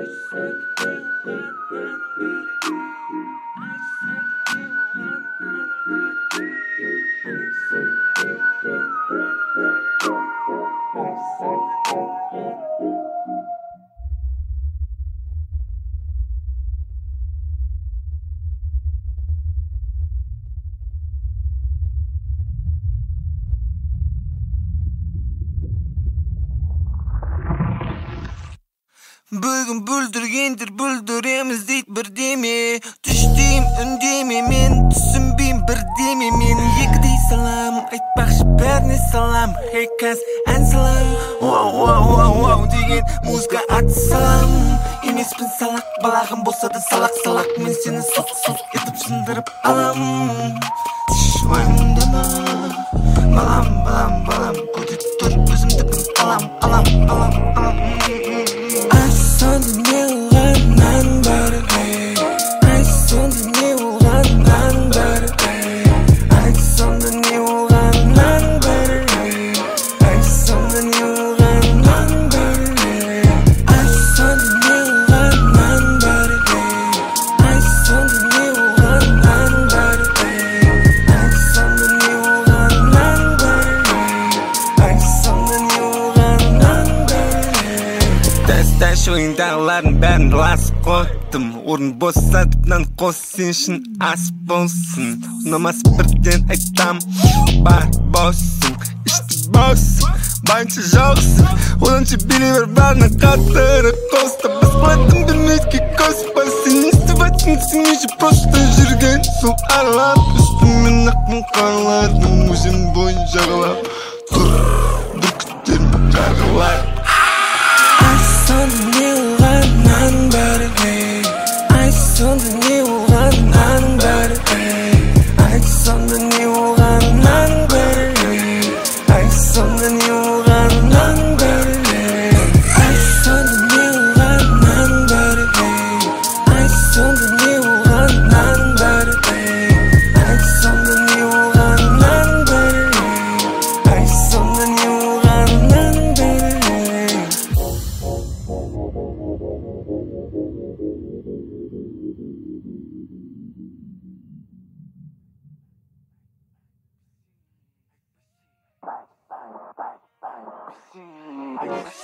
Бүгін бүлдіргендер бүлдіреміз дейді бірдеме. Түштейім үндеме, мен түсінбейм бірдеме. Мен екідей салам, айтпақшы бәріне салам. Хей кәз ән салам, вау деген музыка аты салам. Емеспін салақ, балағым болса да салақ. Мен сені сылқ етіп сындырып алам. Ойымдама, балам көтет тұр, өзімді бір алам. Ай сонда не оғаннан бар, ай сонда не оғаннан бар, ай сонда не оғаннан бар, ай сонда не оғаннан бар, ай сонда не оғаннан бар, ай сонда не оғаннан бар, ай сонда не оғаннан бар, ай сонда не оғаннан бар. Тәш ойындағылардың бәрін ласып қойдым. Орын босатып нан қос, сен үшін ас болсын. Ұнамас бірден айтам, бар боссың, ішті боссың, байынша жоқсың. Оданша билей бер барына қатыры қоста. Біз қылатын білмеске көз бар. Сен естіп айтсын, сен еше просто жүрген сол аралап. Үстімен ақпын қаралардың өзен бойын жағалап. Тұр, бүркіттерін жағалап. Sonda ne oğandan var, ay sonda ne oğandan var, ay sonda ne oğandan var, ay sonda ne oğandan var, ay sonda ne oğandan var, ay sonda ne oğandan var, ay sonda ne oğandan var, ay sonda ne oğandan var. Bye.